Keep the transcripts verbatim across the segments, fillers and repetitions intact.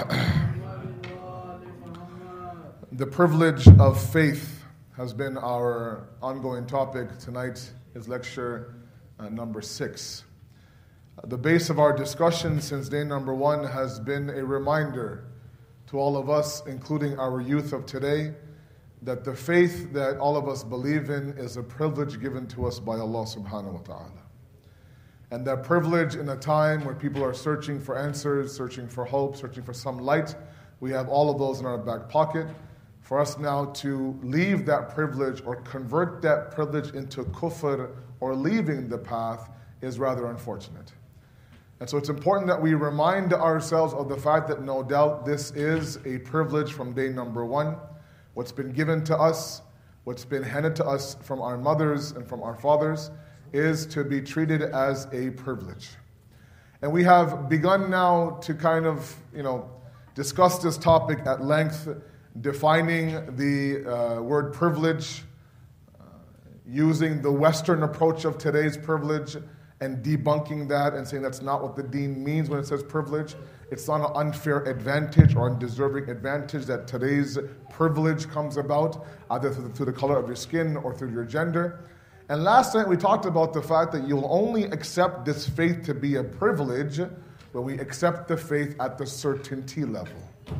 The privilege of faith has been our ongoing topic. Tonight is lecture uh, number six. Uh, the base of our discussion since day number one has been a reminder to all of us, including our youth of today, that the faith that all of us believe in is a privilege given to us by Allah subhanahu wa ta'ala. And that privilege in a time where people are searching for answers, searching for hope, searching for some light, we have all of those in our back pocket. For us now to leave that privilege or convert that privilege into kufr or leaving the path is rather unfortunate. And so it's important that we remind ourselves of the fact that no doubt this is a privilege from day number one. What's been given to us, what's been handed to us from our mothers and from our fathers is to be treated as a privilege. And we have begun now to kind of, you know, discuss this topic at length, defining the uh, word privilege, uh, using the Western approach of today's privilege and debunking that and saying that's not what the deen means when it says privilege. It's not an unfair advantage or undeserving advantage that today's privilege comes about, either through the, through the color of your skin or through your gender. And last night we talked about the fact that you'll only accept this faith to be a privilege when we accept the faith at the certainty level.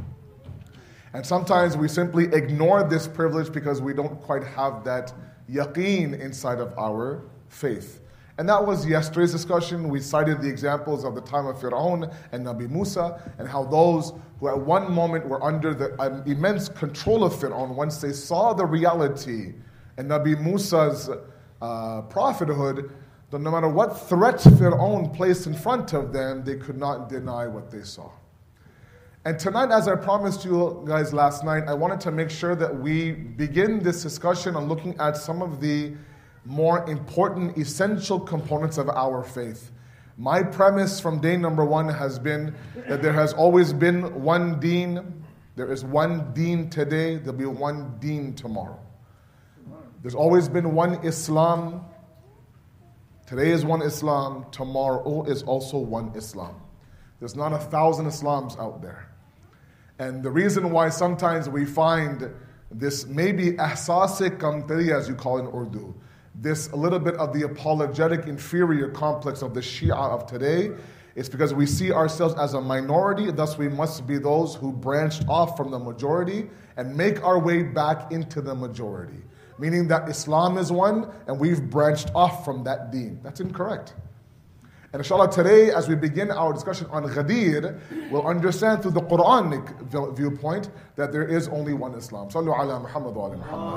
And sometimes we simply ignore this privilege because we don't quite have that yaqeen inside of our faith. And that was yesterday's discussion. We cited the examples of the time of Fir'aun and Nabi Musa, and how those who at one moment were under the um, immense control of Fir'aun, once they saw the reality and Nabi Musa's uh, prophethood, that no matter what threat Fir'aun placed in front of them, they could not deny what they saw. And tonight, as I promised you guys last night, I wanted to make sure that we begin this discussion on looking at some of the more important, essential components of our faith. My premise from day number one has been that there has always been one deen. There is one deen today. There'll be one deen tomorrow. There's always been one Islam. Today is one Islam. Tomorrow is also one Islam. There's not a thousand Islams out there. And the reason why sometimes we find this maybe ahsas-e kamtari, as you call it in Urdu, this a little bit of the apologetic inferior complex of the Shia of today, is because we see ourselves as a minority, thus we must be those who branched off from the majority and make our way back into the majority. Meaning that Islam is one and we've branched off from that deen. That's incorrect. And inshallah today, as we begin our discussion on Ghadir, we'll understand through the Quranic viewpoint that there is only one Islam. Sallu ala Muhammad wa ala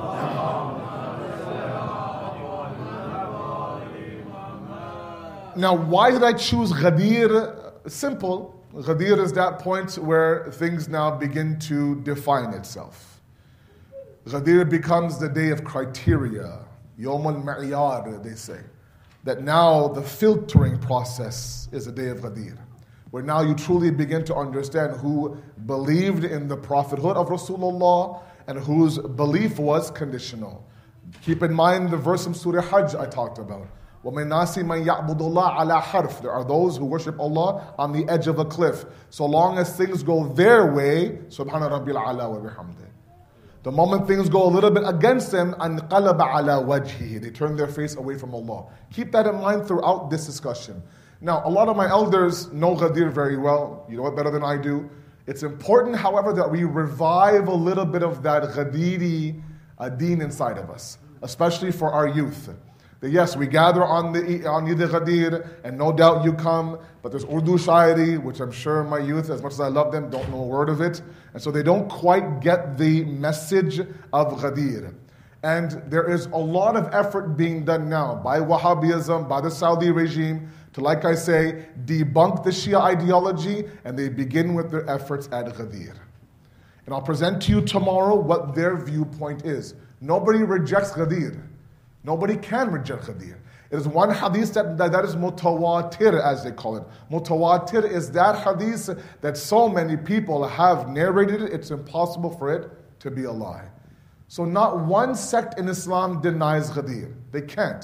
Muhammad. Now, why did I choose Ghadir? Simple. Ghadir is that point where things now begin to define itself. Ghadir becomes the day of criteria. Yawm al-Ma'yar, they say. That now the filtering process is a day of Ghadir, where now you truly begin to understand who believed in the prophethood of Rasulullah and whose belief was conditional. Keep in mind the verse in Surah Hajj I talked about. وَمِن نَاسِ مَن يَعْبُدُ اللَّهَ عَلَى حَرْفٍ. There are those who worship Allah on the edge of a cliff. So long as things go their way, Subhana Rabbil A'la wa bihamdih. The moment things go a little bit against them, أَنْقَلَبَ عَلَى وَجْهِهِ. They turn their face away from Allah. Keep that in mind throughout this discussion. Now, a lot of my elders know Ghadir very well. You know it better than I do. It's important, however, that we revive a little bit of that Ghadiri uh, deen inside of us, especially for our youth. That yes, we gather on the on Eid al-Ghadir, and no doubt you come, but there's Urdu Shairi, which I'm sure my youth, as much as I love them, don't know a word of it. And so they don't quite get the message of Ghadir. And there is a lot of effort being done now by Wahhabism, by the Saudi regime, to, like I say, debunk the Shia ideology, and they begin with their efforts at Ghadir. And I'll present to you tomorrow what their viewpoint is. Nobody rejects Ghadir. Nobody can reject Ghadir. It is one hadith that, that, that is mutawatir, as they call it. Mutawatir is that hadith that so many people have narrated it, it's impossible for it to be a lie. So not one sect in Islam denies Ghadir. They can't.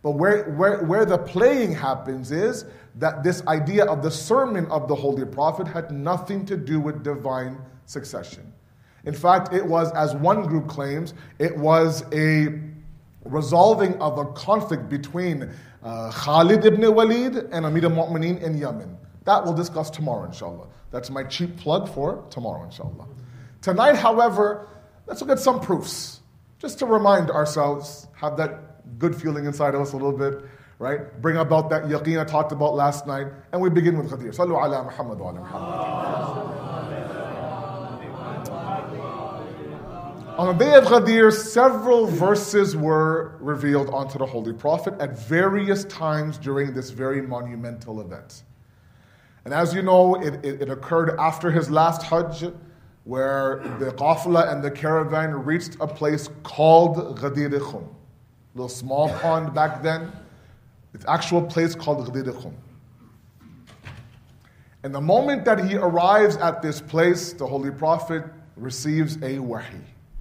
But where, where, where the playing happens is that this idea of the sermon of the Holy Prophet had nothing to do with divine succession. In fact, it was, as one group claims, it was a resolving of a conflict between uh, Khalid ibn Walid and Amir al-Mu'mineen in Yemen. That we'll discuss tomorrow, inshallah. That's my cheap plug for tomorrow, inshallah. Tonight, however, let's look at some proofs, just to remind ourselves, have that good feeling inside of us a little bit, right? Bring about that yaqeen I talked about last night, and we begin with Ghadir. Sallu ala Muhammad wa ala Muhammad. On the day of Ghadir, several verses were revealed onto the Holy Prophet at various times during this very monumental event. And as you know, it, it, it occurred after his last Hajj, where the Qafla and the caravan reached a place called Ghadir Khum. A little small pond back then. It's an actual place called Ghadir Khum. And the moment that he arrives at this place, the Holy Prophet receives a wahi.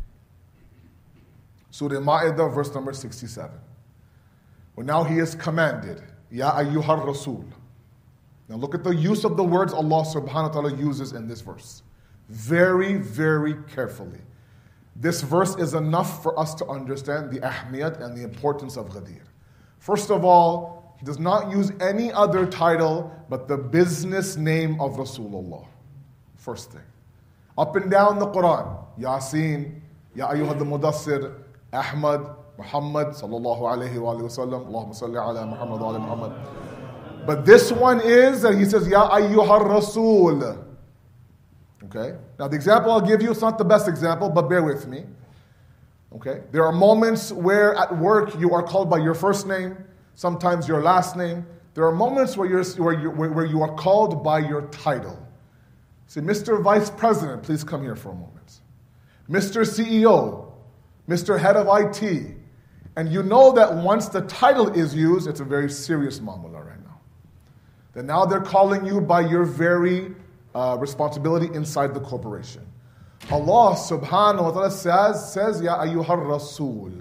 Surah Ma'idah, verse number sixty-seven. Well, now he is commanded, Ya ayyuhar Rasul. Now look at the use of the words Allah subhanahu wa ta'ala uses in this verse. Very, very carefully. This verse is enough for us to understand the ahmiyat and the importance of Ghadir. First of all, he does not use any other title but the business name of Rasulullah. First thing. Up and down the Quran, Yasin, Ya ayyuhad mudassir, Ahmad, Muhammad, sallallahu alayhi wa sallam, Allahumma salli ala Muhammad wa ala Muhammad. But this one is that he says, Ya ayyuhar Rasul. Okay? Now the example I'll give you, it's not the best example, but bear with me. Okay? There are moments where at work you are called by your first name, sometimes your last name. There are moments where, you're, where, you where you are called by your title. Say, Mister Vice President, please come here for a moment. Mister C E O, Mister Head of I T. And you know that once the title is used, it's a very serious mamula right now. That now they're calling you by your very uh, responsibility inside the corporation. Allah subhanahu wa ta'ala says, says Ya ayyuhar Rasul.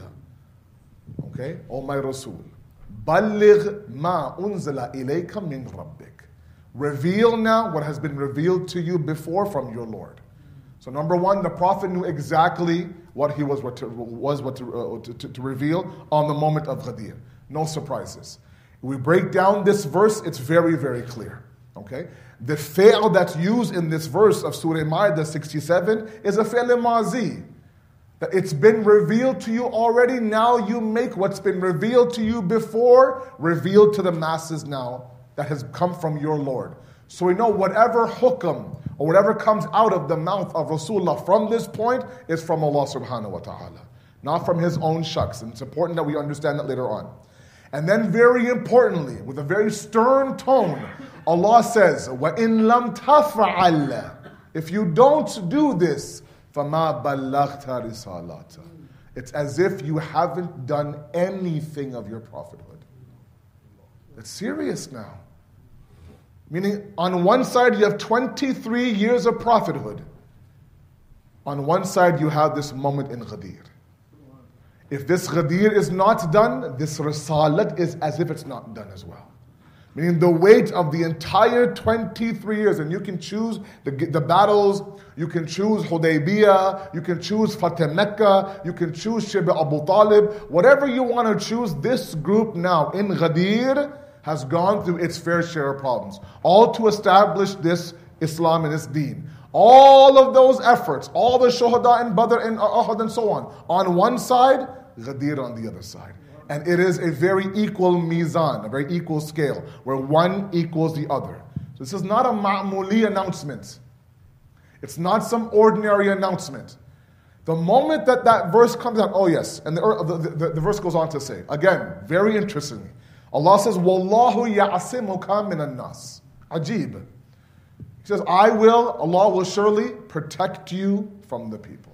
Okay? Oh my Rasul. Balligh ma unzila ilayka min rabbik. Reveal now what has been revealed to you before from your Lord. So number one, the Prophet knew exactly what he was what to, was what to, uh, to, to, to reveal on the moment of Ghadir. No surprises. We break down this verse, it's very, very clear. Okay? The fi'l that's used in this verse of Surah Ma'idah sixty-seven is a fi'l mazi. That it's been revealed to you already, now you make what's been revealed to you before revealed to the masses now that has come from your Lord. So we know whatever hukm or whatever comes out of the mouth of Rasulullah from this point is from Allah subhanahu wa ta'ala, not from his own shucks. And it's important that we understand that later on. And then very importantly, with a very stern tone, Allah says, وَإِن لَمْ تَفْعَلْ. If you don't do this, فَمَا بَلَّغْتَ رِسَالَاتَ. It's as if you haven't done anything of your prophethood. It's serious now. Meaning, on one side you have twenty-three years of prophethood. On one side you have this moment in Ghadir. If this Ghadir is not done, this Risalat is as if it's not done as well. Meaning the weight of the entire twenty-three years, and you can choose the, the battles, you can choose Hudaybiyah, you can choose Fateh Mecca, you can choose Shib Abu Talib, whatever you want to choose, this group now in Ghadir has gone through its fair share of problems. All to establish this Islam and this deen. All of those efforts, all the Shuhada and Badr and Uhud and so on, on one side, Ghadir on the other side. And it is a very equal mizan, a very equal scale, where one equals the other. So this is not a ma'muli announcement. It's not some ordinary announcement. The moment that that verse comes out, oh yes, and the, the, the, the verse goes on to say, again, very interestingly, Allah says, Wallahu ya'asimuka minan nas. Ajib. He says, I will, Allah will surely protect you from the people.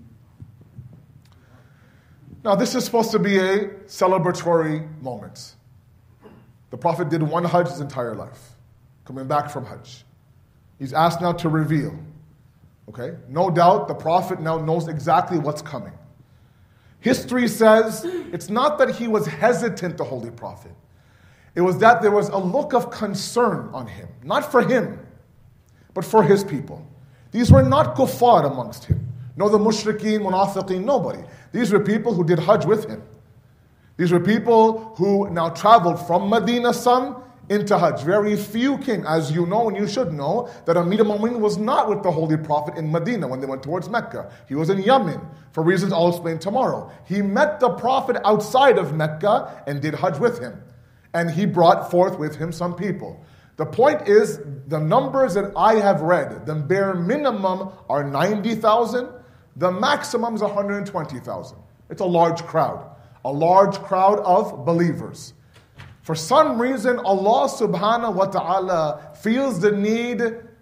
Now this is supposed to be a celebratory moment. The Prophet did one Hajj his entire life, coming back from Hajj. He's asked now to reveal. Okay? No doubt the Prophet now knows exactly what's coming. History says it's not that he was hesitant, the Holy Prophet. It was that there was a look of concern on him. Not for him, but for his people. These were not kuffar amongst him. No, the mushrikeen, munafiqeen, nobody. These were people who did Hajj with him. These were people who now traveled from Medina, some, into Hajj. Very few came. As you know, and you should know, that Amir al-Mu'minin was not with the Holy Prophet in Medina when they went towards Mecca. He was in Yemen, for reasons I'll explain tomorrow. He met the Prophet outside of Mecca and did Hajj with him. And he brought forth with him some people. The point is, the numbers that I have read, the bare minimum are ninety thousand, the maximum is one hundred twenty thousand. It's a large crowd. A large crowd of believers. For some reason, Allah subhanahu wa ta'ala feels the need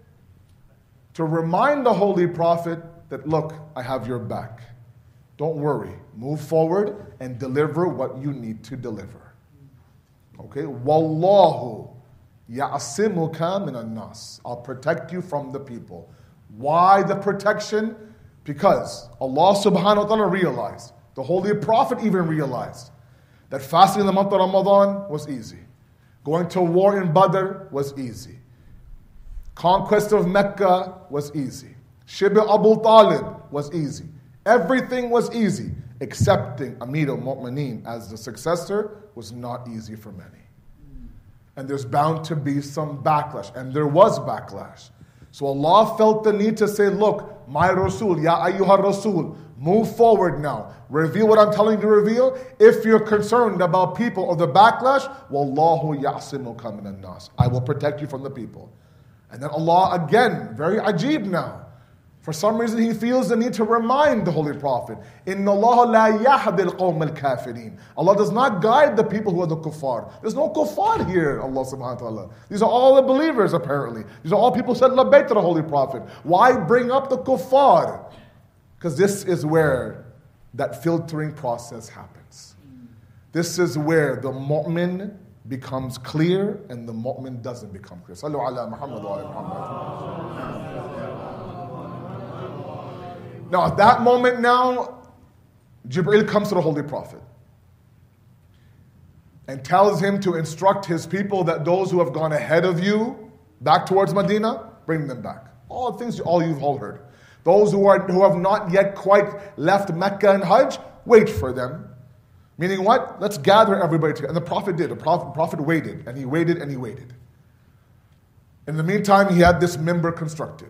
to remind the Holy Prophet that, look, I have your back. Don't worry. Move forward and deliver what you need to deliver. Okay? Wallahu ya'asimuka minan nas. I'll protect you from the people. Why the protection? Because Allah subhanahu wa ta'ala realized, the Holy Prophet even realized, that fasting in the month of Ramadan was easy. Going to war in Badr was easy. Conquest of Mecca was easy. Shib Abu Talib was easy. Everything was easy. Accepting Amir al-Mu'minin as the successor was not easy for many. And there's bound to be some backlash. And there was backlash. So Allah felt the need to say, look, my Rasul, Ya ayyuha Rasul, move forward now. Reveal what I'm telling you to reveal. If you're concerned about people or the backlash, Wallahu ya'simuka minan nas. I will protect you from the people. And then Allah again, very ajib now. For some reason he feels the need to remind the Holy Prophet, Inna Allah la yahdi al-qawm al-kafirin. Allah does not guide the people who are the kuffar. There's no kuffar here, Allah subhanahu wa ta'ala. These are all the believers apparently. These are all people who said labbayt to the Holy Prophet. Why bring up the kuffar? Because this is where that filtering process happens. This is where the mu'min becomes clear and the mu'min doesn't become clear. Sallu ala Muhammad wa ala Muhammad. Now at that moment now, Jibreel comes to the Holy Prophet and tells him to instruct his people that those who have gone ahead of you back towards Medina, bring them back. All the things all you've all heard. Those who are who have not yet quite left Mecca and Hajj, wait for them. Meaning what? Let's gather everybody together. And the Prophet did. The Prophet, Prophet waited, and he waited, and he waited. In the meantime, he had this mimbar constructed.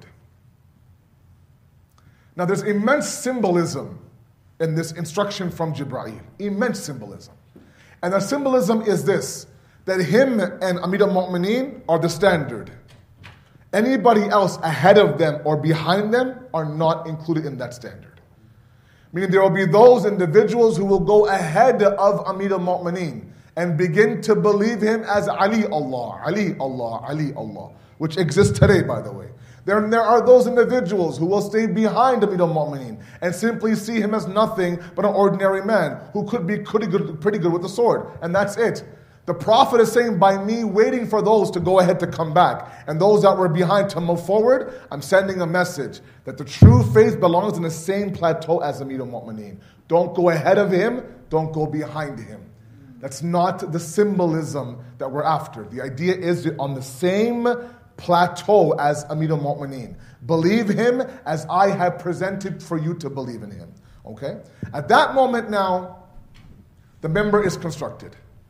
Now there's immense symbolism in this instruction from Jibreel. Immense symbolism. And the symbolism is this, that him and Amir al-Mu'minin are the standard. Anybody else ahead of them or behind them are not included in that standard. Meaning there will be those individuals who will go ahead of Amir al-Mu'minin and begin to believe him as Ali Allah, Ali Allah, Ali Allah, which exists today, by the way. There, there are those individuals who will stay behind Amir al-Mu'minin and simply see him as nothing but an ordinary man who could be pretty good, pretty good with the sword, and that's it. The Prophet is saying, by me waiting for those to go ahead to come back, and those that were behind to move forward, I'm sending a message that the true faith belongs in the same plateau as Amir al-Mu'minin. Don't go ahead of him, don't go behind him. That's not the symbolism that we're after. The idea is on the same plateau as Amir al-Mu'minin. Believe him as I have presented for you to believe in him. Okay? At that moment now, the member is constructed.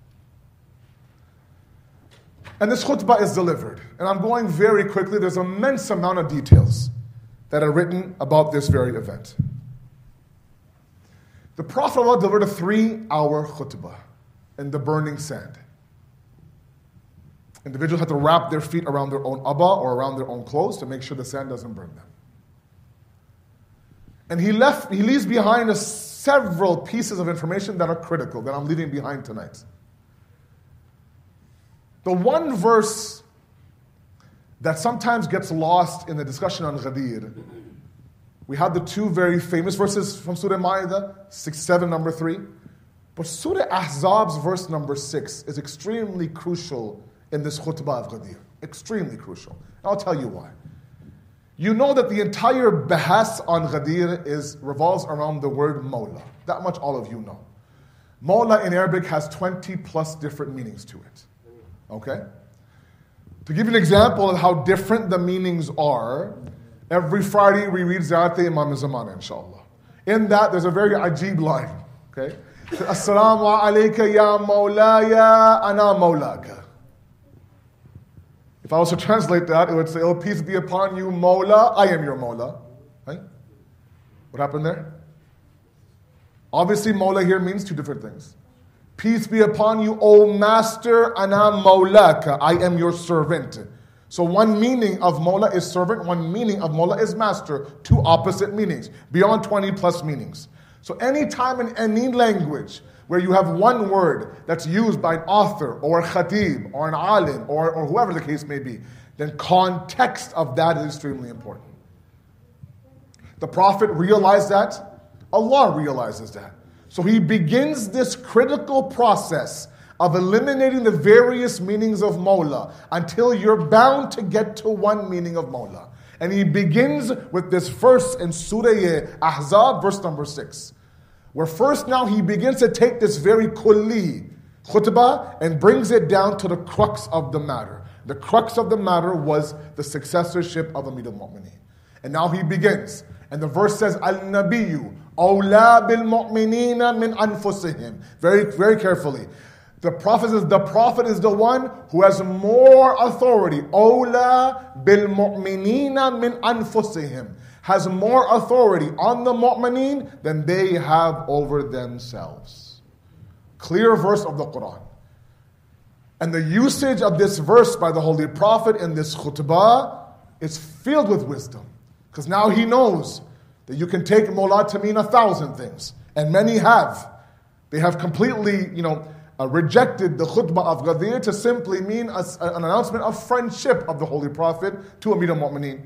And this khutbah is delivered. And I'm going very quickly. There's an immense amount of details that are written about this very event. The Prophet Allah delivered a three-hour khutbah in the burning sand. Individuals had to wrap their feet around their own abba or around their own clothes to make sure the sand doesn't burn them. And he left, he leaves behind us several pieces of information that are critical, that I'm leaving behind tonight. The one verse that sometimes gets lost in the discussion on Ghadir, we have the two very famous verses from Surah Ma'idah, six, seven, number three. But Surah Ahzab's verse number six is extremely crucial in this khutbah of Ghadir. Extremely crucial. And I'll tell you why. You know that the entire bahas on Ghadir is revolves around the word Mawla. That much all of you know. Mawla in Arabic has twenty plus different meanings to it. Okay? To give you an example of how different the meanings are, every Friday we read Ziyarati Imam Zamana, inshallah. In that, there's a very ajib line. Okay? Assalamu alayka ya mawlaya ana mawlaka. If I was to translate that, it would say, oh, peace be upon you, Mawla, I am your Mawla. Right? What happened there? Obviously, Mawla here means two different things. Peace be upon you, O Master, ana Mawlaka, I am your servant. So one meaning of Mawla is servant, one meaning of Mawla is master. Two opposite meanings, beyond twenty plus meanings. So any time in any language where you have one word that's used by an author or a khatib or an alim or, or whoever the case may be, then context of that is extremely important. The Prophet realized that. Allah realizes that. So he begins this critical process of eliminating the various meanings of Mawla until you're bound to get to one meaning of Mawla. And he begins with this verse in Surah Ahzab, verse number six. Where first now he begins to take this very kulli khutbah and brings it down to the crux of the matter. The crux of the matter was the successorship of Amir al-Mu'mineen. And now he begins. And the verse says, Al-Nabiyyu awla bil-mu'minina min anfusihim. Very, very carefully. The Prophet is, the Prophet is the one who has more authority. Awla bil-mu'minina min anfusihim. Has more authority on the mu'mineen than they have over themselves. Clear verse of the Quran. And the usage of this verse by the Holy Prophet in this khutbah is filled with wisdom. Because now he knows that you can take Mawla to mean a thousand things. And many have. They have completely, you know, uh, rejected the khutbah of Ghadir to simply mean a, an announcement of friendship of the Holy Prophet to Amir al-Mu'mineen.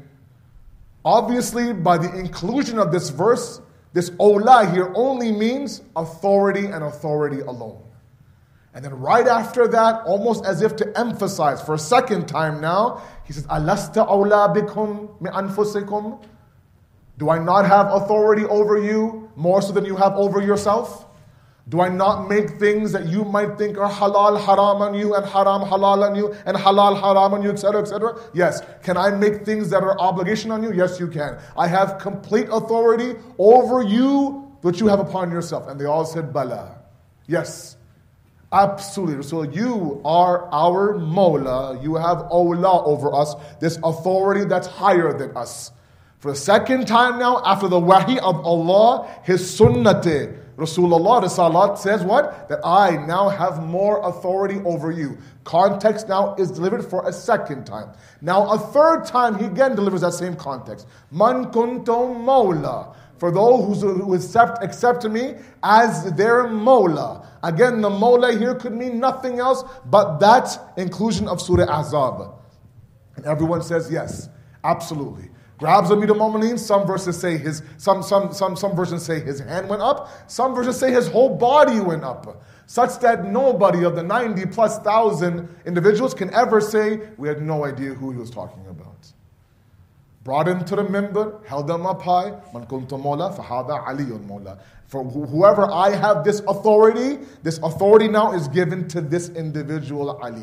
Obviously, by the inclusion of this verse, this awla here only means authority and authority alone. And then right after that, almost as if to emphasize for a second time now, he says, Alasta awla bikum mi anfusikum? Do I not have authority over you more so than you have over yourself? Do I not make things that you might think are halal haram on you and haram halal on you and halal haram on you, et cetera, et cetera? Yes. Can I make things that are obligation on you? Yes, you can. I have complete authority over you that you have upon yourself. And they all said, Bala. Yes. Absolutely. So you are our Mawla. You have awla over us. This authority that's higher than us. For the second time now, after the wahi of Allah, His sunnah, Rasulullah Risalat says what? That I now have more authority over you. Context now is delivered for a second time. Now a third time he again delivers that same context. Man kuntum mawla. For those who accept, accept me as their mawla. Again, the mawla here could mean nothing else but that inclusion of Surah Ahzab. And everyone says yes, absolutely. Grabs Amir al-Mu'mineen. Some verses say his some some some some versions say his hand went up. Some versions say his whole body went up, such that nobody of the ninety plus thousand individuals can ever say we had no idea who he was talking about. Brought him to the minbar, held him up high. Man kuntu mawla fahada aliyun mawla. For whoever I have this authority, this authority now is given to this individual Ali.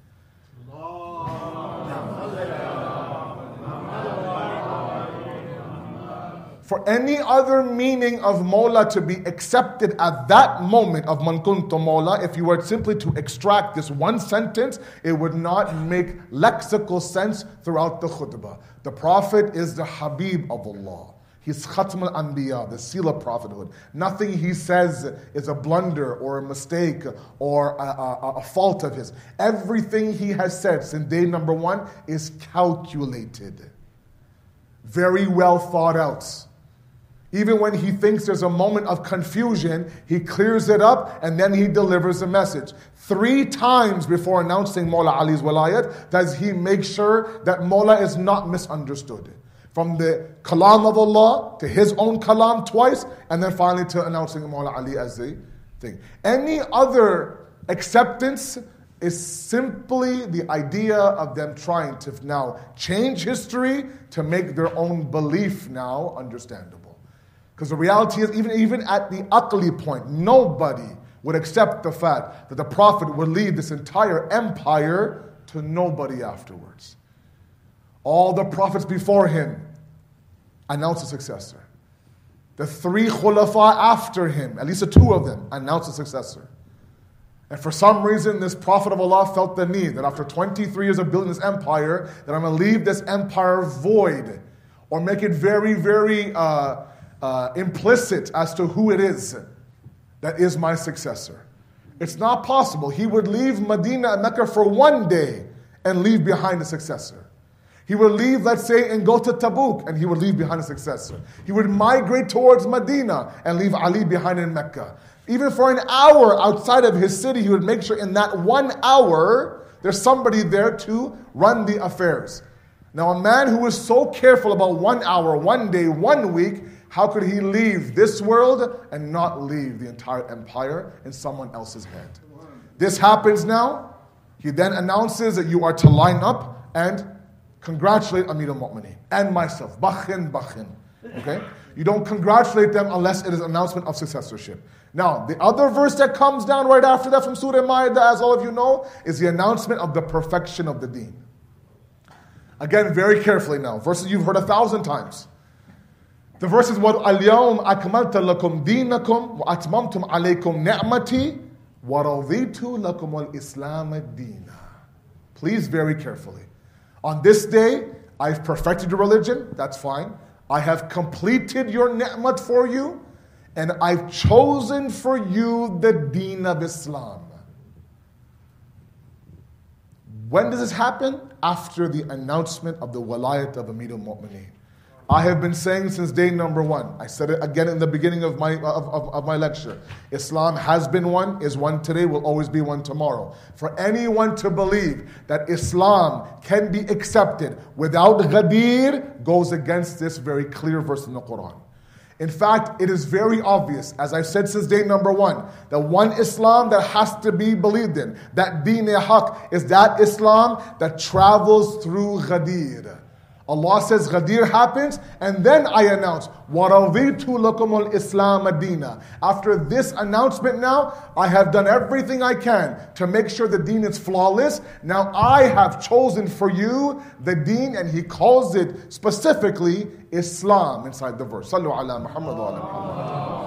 For any other meaning of Mawla to be accepted at that moment of Man kuntu Mawla, if you were simply to extract this one sentence, it would not make lexical sense throughout the khutbah. The Prophet is the Habib of Allah. He's Khatm al-Anbiya, the seal of prophethood. Nothing he says is a blunder or a mistake or a, a, a fault of his. Everything he has said since day number one is calculated. Very well thought out. Even when he thinks there's a moment of confusion, he clears it up and then he delivers a message. Three times before announcing Mawla Ali's walayat, does he make sure that Mawla is not misunderstood. From the kalam of Allah to his own kalam twice, and then finally to announcing Mawla Ali as the thing. Any other acceptance is simply the idea of them trying to now change history to make their own belief now understandable. Because the reality is, even, even at the aqli point, nobody would accept the fact that the Prophet would leave this entire empire to nobody afterwards. All the prophets before him announced a successor. The three khulafa after him, at least the two of them, announced a successor. And for some reason, this Prophet of Allah felt the need that after twenty-three years of building this empire, that I'm going to leave this empire void, or make it very, very uh, uh, implicit as to who it is that is my successor. It's not possible. He would leave Medina and Mecca for one day and leave behind a successor. He would leave, let's say, and go to Tabuk, and he would leave behind a successor. He would migrate towards Medina and leave Ali behind in Mecca. Even for an hour outside of his city, he would make sure in that one hour, there's somebody there to run the affairs. Now, a man who was so careful about one hour, one day, one week, how could he leave this world and not leave the entire empire in someone else's hand? This happens now. He then announces that you are to line up and congratulate Amir al-Mu'mineen and myself. Bakhin, bakhin. Okay? You don't congratulate them unless it is an announcement of successorship. Now, the other verse that comes down right after that from Surah Ma'idah, as all of you know, is the announcement of the perfection of the deen. Again, very carefully now. Verses you've heard a thousand times. The verse is, وَالْيَوْمَ أَكْمَلْتَ لَكُمْ دِينَكُمْ وَأَتْمَمْتُمْ عَلَيْكُمْ نِعْمَتِي وَرَضِيتُ لَكُمُ الْإِسْلَامَ الدِّينَ. Please, very carefully. On this day, I've perfected your religion. That's fine. I have completed your ni'mat for you. And I've chosen for you the deen of Islam. When does this happen? After the announcement of the walayat of Amir al-Mu'mineen. I have been saying since day number one. I said it again in the beginning of my of, of, of my lecture. Islam has been one, is one today, will always be one tomorrow. For anyone to believe that Islam can be accepted without Ghadir goes against this very clear verse in the Quran. In fact, it is very obvious, as I've said since day number one, that one Islam that has to be believed in, that deen-e-haq, is that Islam that travels through Ghadir. Allah says Ghadir happens, and then I announce, وَرَضِيتُ لَكُمُ الْإِسْلَامَ دِينًا. After this announcement now, I have done everything I can to make sure the deen is flawless. Now I have chosen for you the deen, and he calls it specifically Islam inside the verse. Sallu ala Muhammad wa ala Muhammad.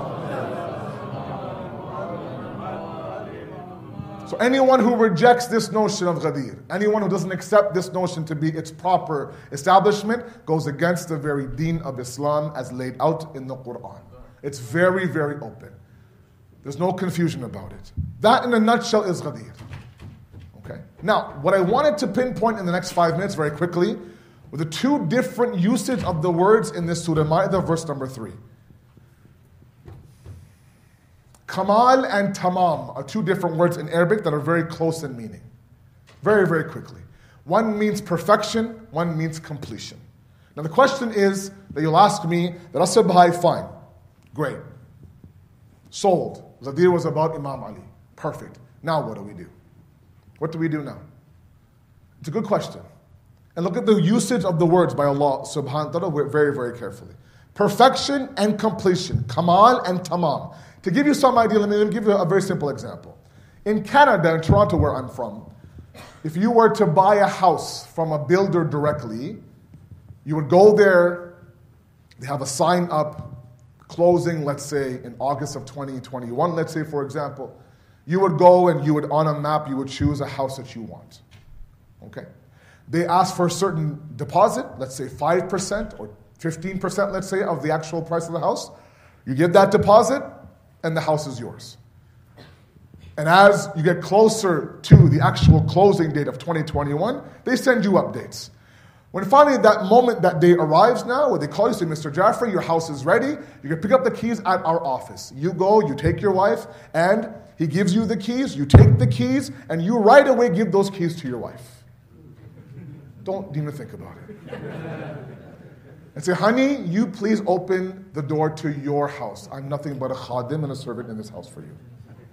So anyone who rejects this notion of Ghadir, anyone who doesn't accept this notion to be its proper establishment, goes against the very deen of Islam as laid out in the Quran. It's very, very open. There's no confusion about it. That in a nutshell is Ghadir. Okay. Now, what I wanted to pinpoint in the next five minutes very quickly were the two different usage of the words in this Surah Ma'idah, verse number three. Kamal and tamam are two different words in Arabic that are very close in meaning. Very, very quickly. One means perfection, one means completion. Now the question is, that you'll ask me, that I said, Bahai, fine, great. Sold. Ghadir was about Imam Ali. Perfect. Now what do we do? What do we do now? It's a good question. And look at the usage of the words by Allah subhanahu wa ta'ala very, very carefully. Perfection and completion. Kamal and tamam. To give you some idea, let me, let me give you a very simple example. In Canada, in Toronto, where I'm from, if you were to buy a house from a builder directly, you would go there, they have a sign up, closing, let's say, in August of twenty twenty-one, let's say, for example. You would go and you would, on a map, you would choose a house that you want. Okay? They ask for a certain deposit, let's say five percent or fifteen percent, let's say, of the actual price of the house. You give that deposit, and the house is yours. And as you get closer to the actual closing date of twenty twenty-one, they send you updates. When finally that moment, that day arrives now, where they call you, say, Mister Jaffer, your house is ready. You can pick up the keys at our office. You go, you take your wife, and he gives you the keys, you take the keys, and you right away give those keys to your wife. Don't even think about it. And say, honey, you please open the door to your house. I'm nothing but a khadim and a servant in this house for you.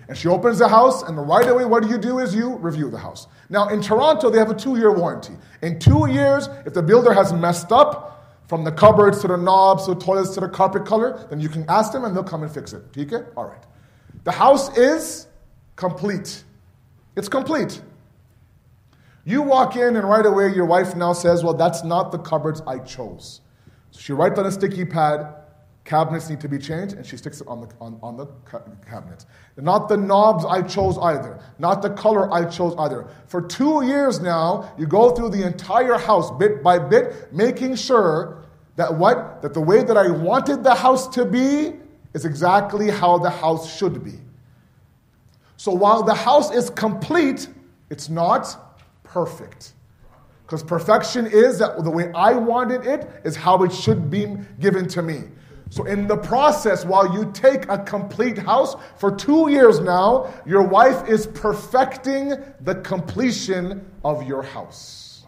And she opens the house, and right away what do you do is you review the house. Now in Toronto, they have a two-year warranty. In two years, if the builder has messed up, from the cupboards to the knobs to the toilets to the carpet color, then you can ask them and they'll come and fix it. Okay? All right. The house is complete. It's complete. You walk in and right away your wife now says, well, that's not the cupboards I chose. So she writes on a sticky pad, cabinets need to be changed, and she sticks it on the on, on the ca- cabinets. Not the knobs I chose either. Not the color I chose either. For two years now, you go through the entire house bit by bit, making sure that what? That the way that I wanted the house to be is exactly how the house should be. So while the house is complete, it's not perfect. Because perfection is that the way I wanted it is how it should be given to me. So in the process, while you take a complete house, for two years now, your wife is perfecting the completion of your house.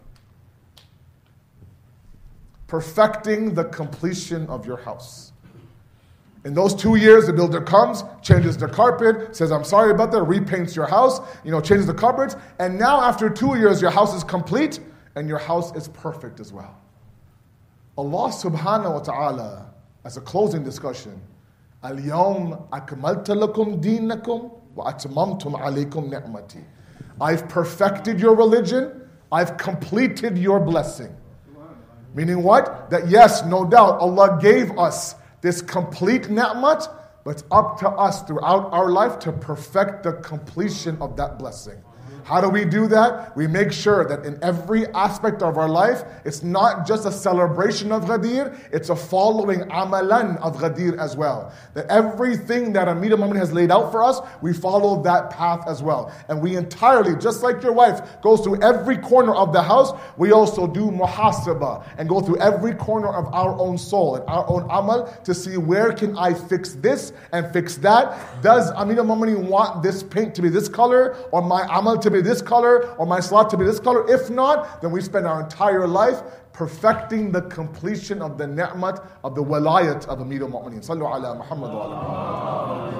Perfecting the completion of your house. In those two years, the builder comes, changes the carpet, says, I'm sorry about that, repaints your house, you know, changes the cupboards, and now after two years, your house is complete, and your house is perfect as well. Allah subhanahu wa ta'ala, as a closing discussion, Al-yawm akmaltu lakum deenakum wa atmamtum alaykum ni'mati. I've perfected your religion, I've completed your blessing. Meaning what? That yes, no doubt, Allah gave us this complete ni'mat, but it's up to us throughout our life to perfect the completion of that blessing. How do we do that? We make sure that in every aspect of our life, it's not just a celebration of Ghadir, it's a following amalan of Ghadir as well. That everything that Amir al-Mu'minin has laid out for us, we follow that path as well. And we entirely, just like your wife goes through every corner of the house, we also do muhasabah and go through every corner of our own soul and our own amal to see where can I fix this and fix that. Does Amir al-Mu'minin want this paint to be this color or my amal to be this color or my salat to be this color? If not, then we spend our entire life perfecting the completion of the ni'mat of the walayat of Amir al-Mu'minin. Sallu ala Muhammad wa ala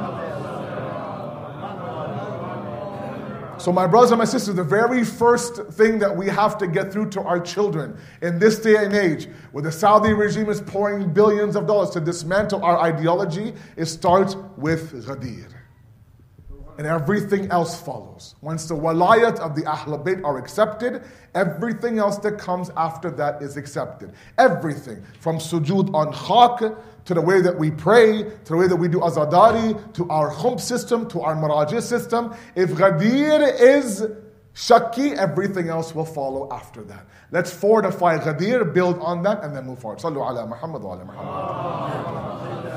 Muhammad. So my brothers and my sisters, the very first thing that we have to get through to our children in this day and age, where the Saudi regime is pouring billions of dollars to dismantle our ideology, is start with Ghadir. And everything else follows. Once the walayat of the Ahl Bayt are accepted, everything else that comes after that is accepted. Everything, from sujood on khak, to the way that we pray, to the way that we do azadari, to our khumb system, to our marajih system. If Ghadir is shakki, everything else will follow after that. Let's fortify Ghadir, build on that, and then move forward. Sallu ala Muhammad wa ala Muhammad.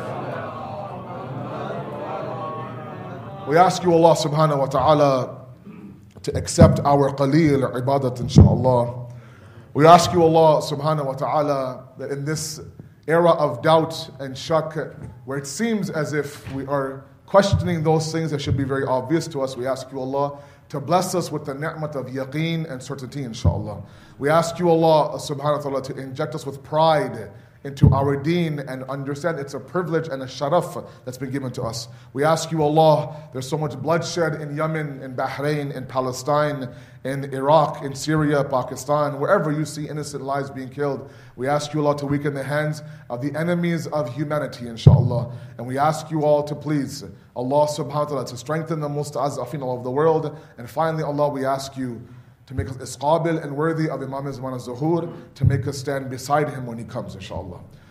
We ask you, Allah subhanahu wa ta'ala, to accept our qaleel ibadat, inshaAllah. We ask you, Allah subhanahu wa ta'ala, that in this era of doubt and shak, where it seems as if we are questioning those things that should be very obvious to us, we ask you, Allah, to bless us with the ni'mat of yaqeen and certainty, inshaAllah. We ask you, Allah subhanahu wa ta'ala, to inject us with pride into our deen and understand it's a privilege and a sharaf that's been given to us. We ask you, Allah, there's so much bloodshed in Yemen, in Bahrain, in Palestine, in Iraq, in Syria, Pakistan, wherever you see innocent lives being killed. We ask you, Allah, to weaken the hands of the enemies of humanity, inshaAllah. And we ask you all to please, Allah subhanahu wa ta'ala, to strengthen the musta'azafin of the world. And finally, Allah, we ask you to make us isqabil and worthy of Imam Zaman al-Zuhur, to make us stand beside him when he comes, inshaAllah.